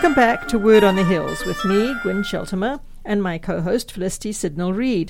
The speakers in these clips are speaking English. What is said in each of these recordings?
Welcome back to Word on the Hills with me, Gwyn Sheltimer, and my co-host Felicity Sidnell-Reid.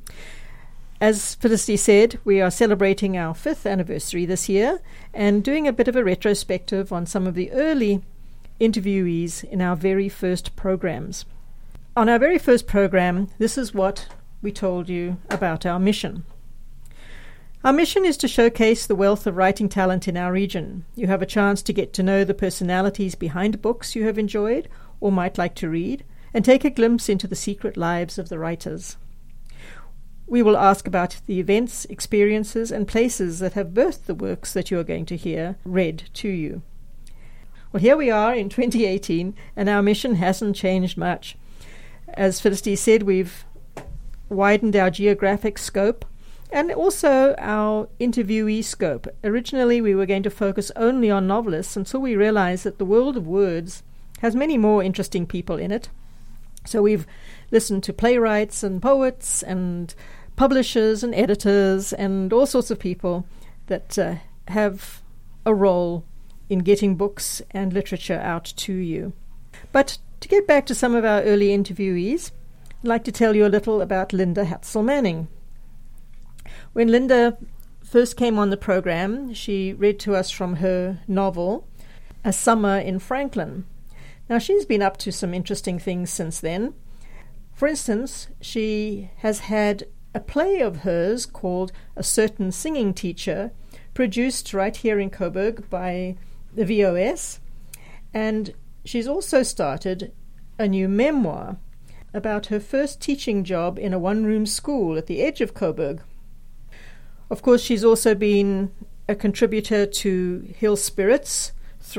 As Felicity said, we are celebrating our 5th anniversary this year and doing a bit of a retrospective on some of the early interviewees in our very first programs. On our very first program, this is what we told you about our mission. Our mission is to showcase the wealth of writing talent in our region. You have a chance to get to know the personalities behind books you have enjoyed or might like to read, and take a glimpse into the secret lives of the writers. We will ask about the events, experiences, and places that have birthed the works that you are going to hear read to you. Well, here we are in 2018, and our mission hasn't changed much. As Felicity said, we've widened our geographic scope and also our interviewee scope. Originally, we were going to focus only on novelists until we realized that the world of words has many more interesting people in it. So we've listened to playwrights and poets and publishers and editors and all sorts of people that have a role in getting books and literature out to you. But to get back to some of our early interviewees, I'd like to tell you a little about Linda Hatzel-Manning. When Linda first came on the program, she read to us from her novel, A Summer in Franklin. Now, she's been up to some interesting things since then. For instance, she has had a play of hers called A Certain Singing Teacher, produced right here in Coburg by the VOS, and she's also started a new memoir about her first teaching job in a one-room school at the edge of Coburg. Of course, she's also been a contributor to Hill Spirits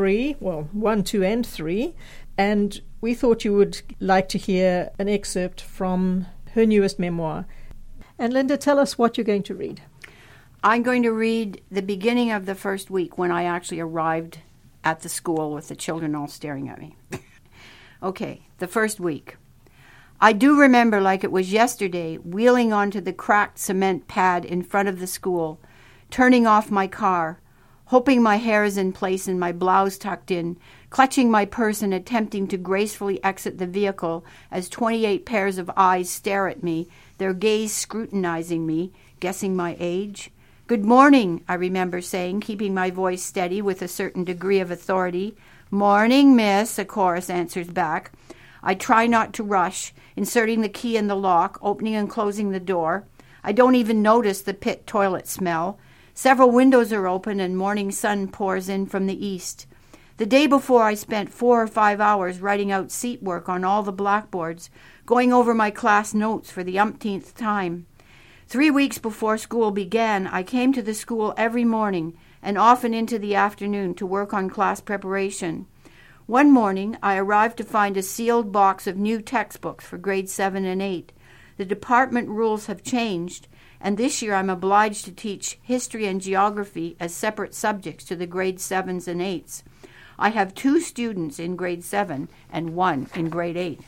1, 2, and 3, and we thought you would like to hear an excerpt from her newest memoir. And Linda, tell us what you're going to read. I'm going to read the beginning of the first week when I actually arrived at the school with the children all staring at me. Okay, the first week. I do remember like it was yesterday, wheeling onto the cracked cement pad in front of the school, turning off my car, hoping my hair is in place and my blouse tucked in, clutching my purse and attempting to gracefully exit the vehicle as 28 pairs of eyes stare at me, their gaze scrutinizing me, guessing my age. "Good morning," I remember saying, keeping my voice steady with a certain degree of authority. "Morning, miss," a chorus answers back. I try not to rush, inserting the key in the lock, opening and closing the door. I don't even notice the pit toilet smell. Several windows are open and morning sun pours in from the east. The day before, I spent 4 or 5 hours writing out seat work on all the blackboards, going over my class notes for the umpteenth time. 3 weeks before school began, I came to the school every morning and often into the afternoon to work on class preparation. One morning, I arrived to find a sealed box of new textbooks for grades 7 and 8. The department rules have changed, and this year I'm obliged to teach history and geography as separate subjects to the grade 7s and 8s. I have 2 students in grade 7 and 1 in grade 8.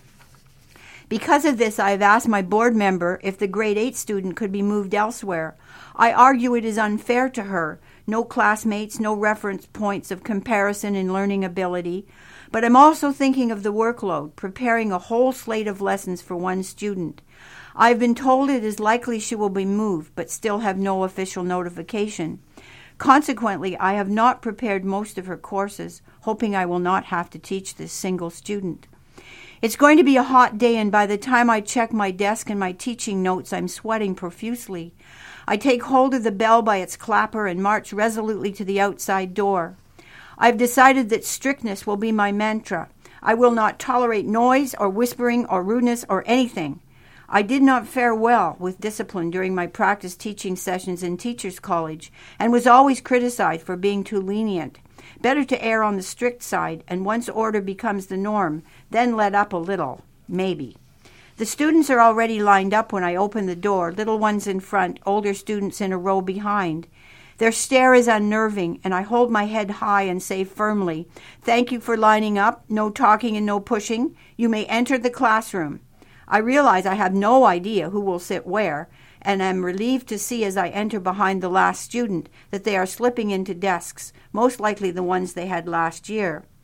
Because of this, I have asked my board member if the grade 8 student could be moved elsewhere. I argue it is unfair to her. No classmates, no reference points of comparison in learning ability. But I'm also thinking of the workload, preparing a whole slate of lessons for one student. I've been told it is likely she will be moved, but still have no official notification. Consequently, I have not prepared most of her courses, hoping I will not have to teach this single student. It's going to be a hot day, and by the time I check my desk and my teaching notes, I'm sweating profusely. I take hold of the bell by its clapper and march resolutely to the outside door. I've decided that strictness will be my mantra. I will not tolerate noise or whispering or rudeness or anything. I did not fare well with discipline during my practice teaching sessions in Teachers College and was always criticized for being too lenient. Better to err on the strict side, and once order becomes the norm, then let up a little, maybe. The students are already lined up when I open the door, little ones in front, older students in a row behind. Their stare is unnerving, and I hold my head high and say firmly, "Thank you for lining up. No talking and no pushing. You may enter the classroom." I realize I have no idea who will sit where, and am relieved to see as I enter behind the last student that they are slipping into desks, most likely the ones they had last year.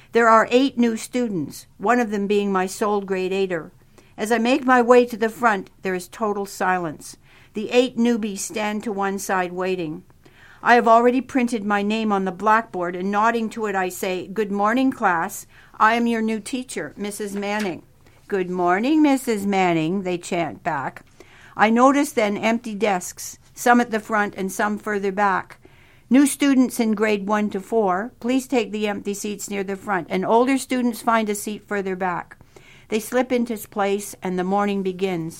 There are 8 new students, one of them being my sole grade 8er. As I make my way to the front, there is total silence. The 8 newbies stand to one side waiting. I have already printed my name on the blackboard, and nodding to it I say, "Good morning, class. I am your new teacher, Mrs. Manning." "Good morning, Mrs. Manning," they chant back. I notice then empty desks, some at the front and some further back. New students in grade 1 to 4, please take the empty seats near the front, and older students find a seat further back. They slip into place, and the morning begins.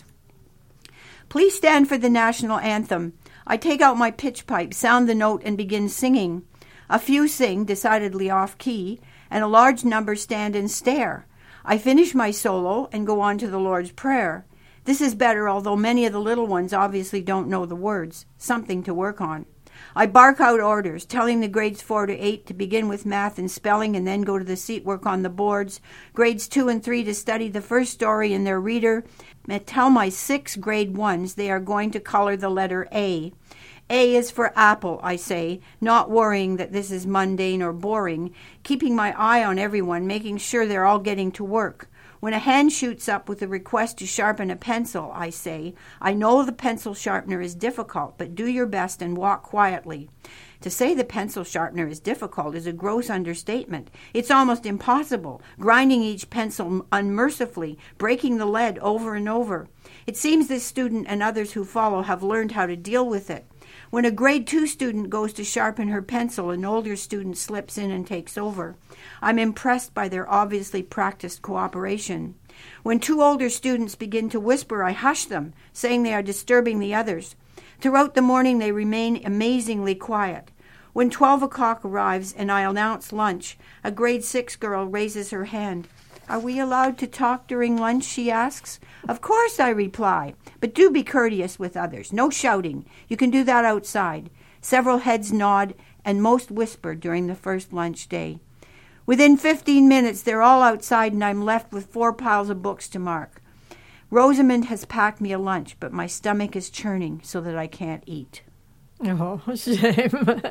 Please stand for the national anthem. I take out my pitch pipe, sound the note, and begin singing. A few sing, decidedly off-key, and a large number stand and stare. I finish my solo and go on to the Lord's Prayer. This is better, although many of the little ones obviously don't know the words. Something to work on. I bark out orders, telling the grades 4 to 8 to begin with math and spelling and then go to the seat work on the boards, grades 2 and 3 to study the first story in their reader, and tell my 6 grade 1s they are going to color the letter A. A is for apple, I say, not worrying that this is mundane or boring, keeping my eye on everyone, making sure they're all getting to work. When a hand shoots up with a request to sharpen a pencil, I say, I know the pencil sharpener is difficult, but do your best and walk quietly. To say the pencil sharpener is difficult is a gross understatement. It's almost impossible, grinding each pencil unmercifully, breaking the lead over and over. It seems this student and others who follow have learned how to deal with it. When a grade 2 student goes to sharpen her pencil, an older student slips in and takes over. I'm impressed by their obviously practiced cooperation. When 2 older students begin to whisper, I hush them, saying they are disturbing the others. Throughout the morning they remain amazingly quiet. When 12 o'clock arrives and I announce lunch, a grade 6 girl raises her hand. Are we allowed to talk during lunch, she asks. Of course, I reply, but do be courteous with others. No shouting. You can do that outside. Several heads nod, and most whisper during the first lunch day. Within 15 minutes, they're all outside, and I'm left with 4 piles of books to mark. Rosamond has packed me a lunch, but my stomach is churning so that I can't eat. Oh, shame.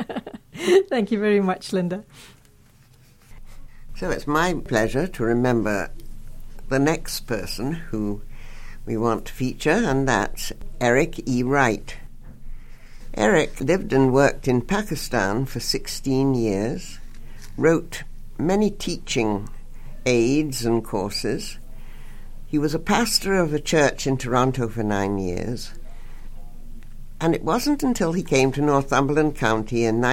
Thank you very much, Linda. So it's my pleasure to remember the next person who we want to feature, and that's Eric E. Wright. Eric lived and worked in Pakistan for 16 years, wrote many teaching aids and courses. He was a pastor of a church in Toronto for 9 years, and it wasn't until he came to Northumberland County in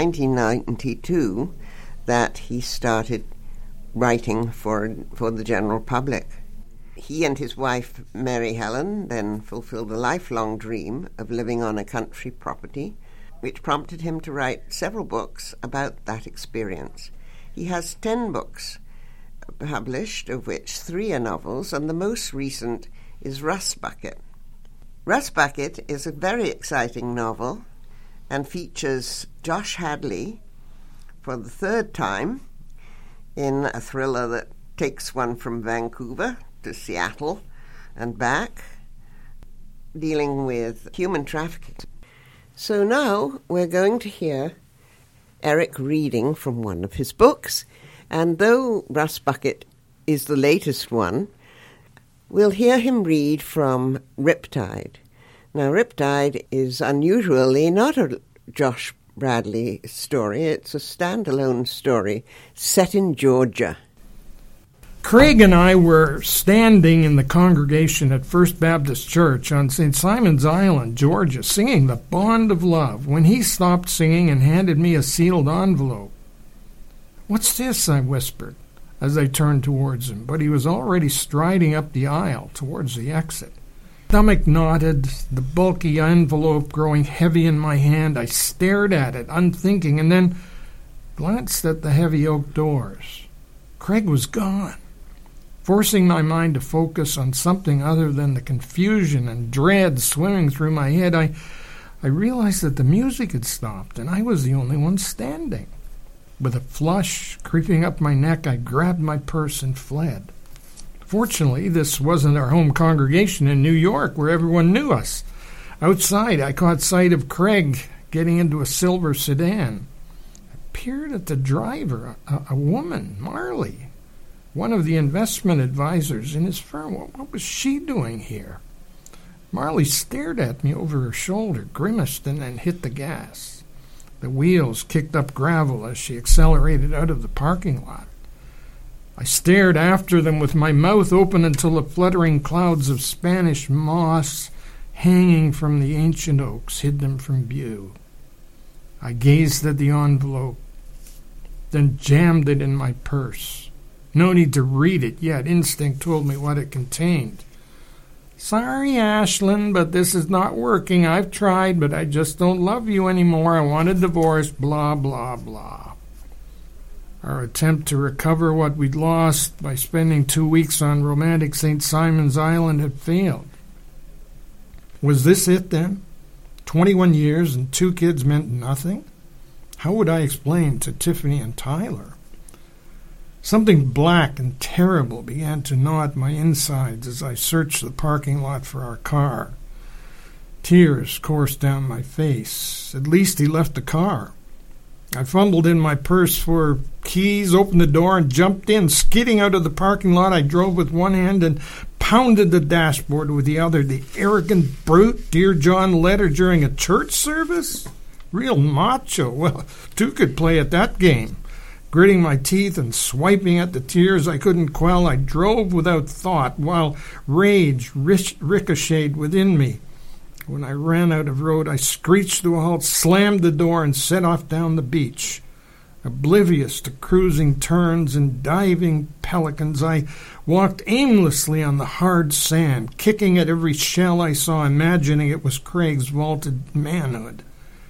1992 that he started writing for the general public. He and his wife, Mary Helen, then fulfilled a lifelong dream of living on a country property, which prompted him to write several books about that experience. He has 10 books published, of which 3 are novels, and the most recent is Rust Bucket. Rust Bucket is a very exciting novel and features Josh Hadley for the 3rd time in a thriller that takes one from Vancouver to Seattle and back, dealing with human trafficking. So now we're going to hear Eric reading from one of his books, and though Rust Bucket is the latest one, we'll hear him read from Riptide. Now, Riptide is unusually not a Josh Bradley story. It's a standalone story set in Georgia. Craig and I were standing in the congregation at First Baptist Church on St. Simon's Island, Georgia, singing The Bond of Love, when he stopped singing and handed me a sealed envelope. "What's this?" I whispered as I turned towards him, but he was already striding up the aisle towards the exit. Stomach knotted, the bulky envelope growing heavy in my hand. I stared at it, unthinking, and then glanced at the heavy oak doors. Craig was gone. Forcing my mind to focus on something other than the confusion and dread swimming through my head, I realized that the music had stopped, and I was the only one standing. With a flush creeping up my neck, I grabbed my purse and fled. Fortunately, this wasn't our home congregation in New York, where everyone knew us. Outside, I caught sight of Craig getting into a silver sedan. I peered at the driver, a woman, Marley, one of the investment advisors in his firm. What was she doing here? Marley stared at me over her shoulder, grimaced, and then hit the gas. The wheels kicked up gravel as she accelerated out of the parking lot. I stared after them with my mouth open until the fluttering clouds of Spanish moss hanging from the ancient oaks hid them from view. I gazed at the envelope, then jammed it in my purse. No need to read it yet. Instinct told me what it contained. Sorry, Ashlyn, but this is not working. I've tried, but I just don't love you anymore. I want a divorce, blah, blah, blah. Our attempt to recover what we'd lost by spending 2 weeks on romantic St. Simon's Island had failed. Was this it, then? 21 years and 2 kids meant nothing? How would I explain to Tiffany and Tyler? Something black and terrible began to gnaw at my insides as I searched the parking lot for our car. Tears coursed down my face. At least he left the car. I fumbled in my purse for keys, opened the door, and jumped in. Skidding out of the parking lot, I drove with one hand and pounded the dashboard with the other. The arrogant brute, Dear John letter during a church service? Real macho. Well, 2 could play at that game. Gritting my teeth and swiping at the tears I couldn't quell, I drove without thought while rage ricocheted within me. When I ran out of road, I screeched to a halt, slammed the door, and set off down the beach. Oblivious to cruising terns and diving pelicans, I walked aimlessly on the hard sand, kicking at every shell I saw, imagining it was Craig's vaulted manhood.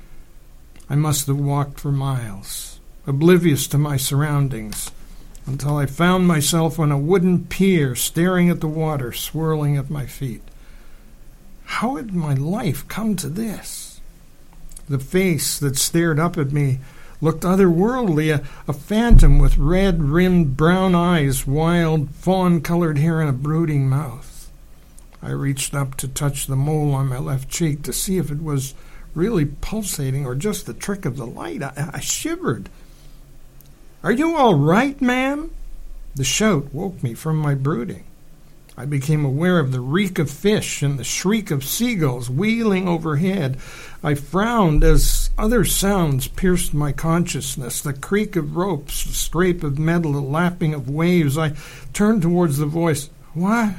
I must have walked for miles, oblivious to my surroundings, until I found myself on a wooden pier, staring at the water swirling at my feet. How had my life come to this? The face that stared up at me looked otherworldly, a phantom with red-rimmed brown eyes, wild, fawn-colored hair, and a brooding mouth. I reached up to touch the mole on my left cheek to see if it was really pulsating or just the trick of the light. I shivered. "Are you all right, ma'am?" The shout woke me from my brooding. I became aware of the reek of fish and the shriek of seagulls wheeling overhead. I frowned as other sounds pierced my consciousness, the creak of ropes, the scrape of metal, the lapping of waves. I turned towards the voice. "What?"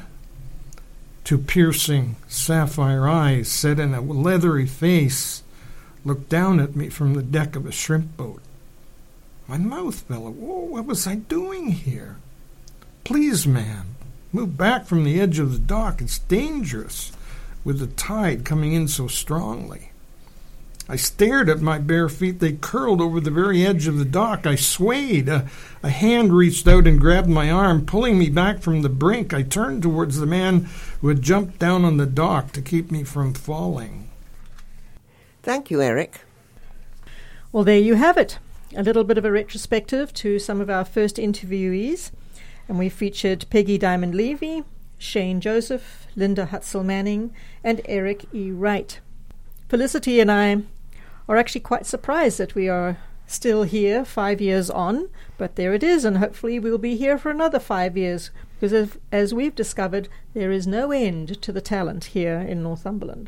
2 piercing sapphire eyes set in a leathery face looked down at me from the deck of a shrimp boat. My mouth fell. Whoa, what was I doing here? "Please, ma'am, move back from the edge of the dock. It's dangerous with the tide coming in so strongly." I stared at my bare feet. They curled over the very edge of the dock. I swayed. A hand reached out and grabbed my arm, pulling me back from the brink. I turned towards the man who had jumped down on the dock to keep me from falling. Thank you, Eric. Well, there you have it. A little bit of a retrospective to some of our first interviewees. And we featured Peggy Diamond Levy, Shane Joseph, Linda Hutzel Manning, and Eric E. Wright. Felicity and I are actually quite surprised that we are still here 5 years on, but there it is, and hopefully we'll be here for another 5 years, because as we've discovered, there is no end to the talent here in Northumberland.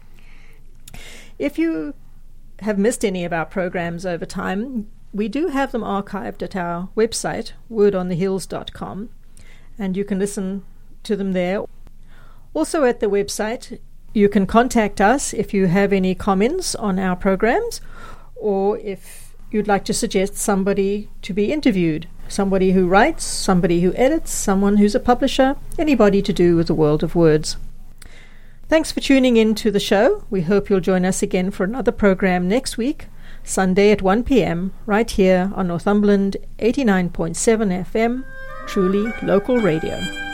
If you have missed any of our programs over time, we do have them archived at our website, wordonthehills.com, and you can listen to them there. Also at the website, you can contact us if you have any comments on our programs, or if you'd like to suggest somebody to be interviewed, somebody who writes, somebody who edits, someone who's a publisher, anybody to do with the world of words. Thanks for tuning in to the show. We hope you'll join us again for another program next week, Sunday at 1 p.m, right here on Northumberland 89.7 FM, truly local radio.